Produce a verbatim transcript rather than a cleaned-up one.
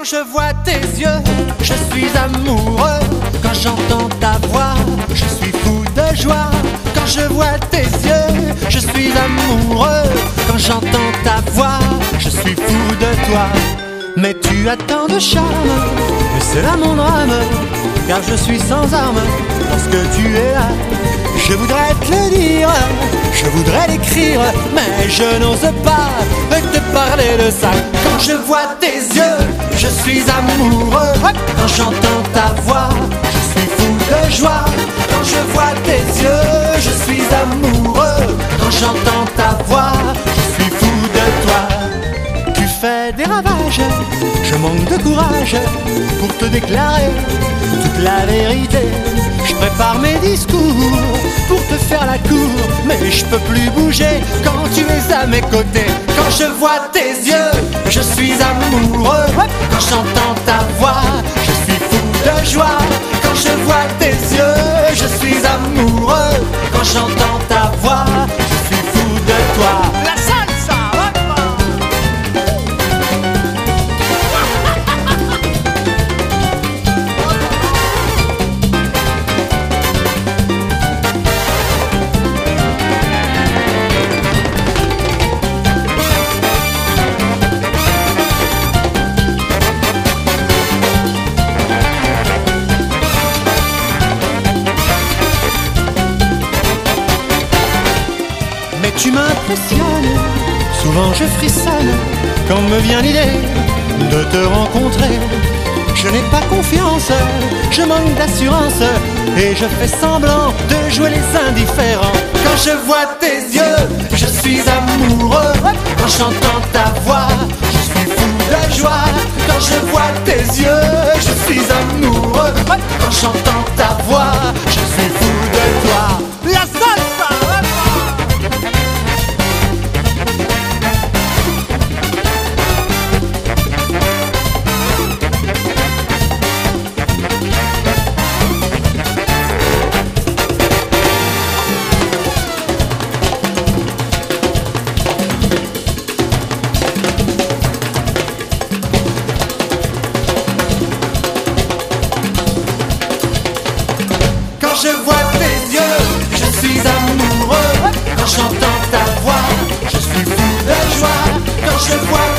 je vois tes yeux, je suis amoureux. Quand j'entends ta voix, je suis fou de joie. Quand je vois tes yeux, je suis amoureux. Quand j'entends ta voix, je suis fou de toi. Mais tu as tant de charme, et c'est là mon drame, car je suis sans armes, parce que tu es là. Je voudrais te le dire, je voudrais l'écrire, mais je n'ose pas te parler de ça. Quand je vois tes yeux, je suis amoureux. Quand j'entends ta voix, je suis fou de joie. Quand je vois tes yeux, je suis amoureux. Quand j'entends ta voix, je suis fou de toi. Tu fais des ravages, je manque de courage pour te déclarer toute la vérité. Je prépare mes discours pour te faire la cour, mais je peux plus bouger quand tu es à mes côtés. Quand je vois tes yeux, je suis amoureux. Quand j'entends ta voix, je suis fou de joie. Quand je vois tes yeux, je suis amoureux. Quand j'entends ta voix, je suis fou de toi. La salsa, tu m'impressionnes, souvent je frissonne quand me vient l'idée de te rencontrer. Je n'ai pas confiance, je manque d'assurance et je fais semblant de jouer les indifférents. Quand je vois tes yeux, je suis amoureux. Quand j'entends ta voix, je suis fou de joie. Quand je vois tes yeux, je suis amoureux. Quand j'entends ta voix, je suis fou de toi. La salsa! Quand je vois tes yeux, je suis amoureux. Quand j'entends ta voix, je suis fou de joie. Quand je vois